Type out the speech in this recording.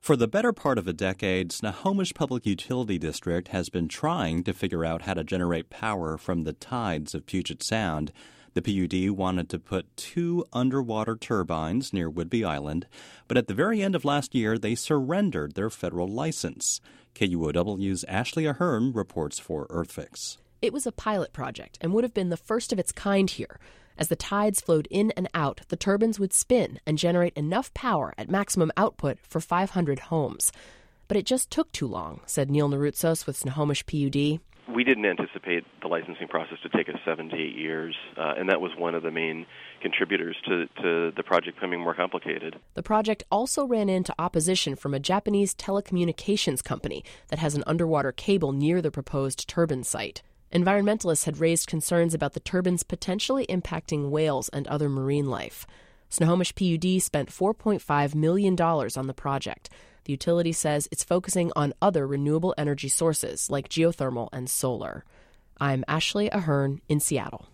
For the better part of a decade, Snohomish Public Utility District has been trying to figure out how to generate power from the tides of Puget Sound. The PUD wanted to put 2 underwater turbines near Whidbey Island, but at the very end of last year, they surrendered their federal license. KUOW's Ashley Ahern reports for EarthFix. It was a pilot project and would have been the first of its kind here. As the tides flowed in and out, the turbines would spin and generate enough power at maximum output for 500 homes. But it just took too long, said Neil Naroutsos with Snohomish PUD. We didn't anticipate the licensing process to take us 7 to 8 years, and that was one of the main contributors to the project becoming more complicated. The project also ran into opposition from a Japanese telecommunications company that has an underwater cable near the proposed turbine site. Environmentalists had raised concerns about the turbines potentially impacting whales and other marine life. Snohomish PUD spent $4.5 million on the project. The utility says it's focusing on other renewable energy sources like geothermal and solar. I'm Ashley Ahern in Seattle.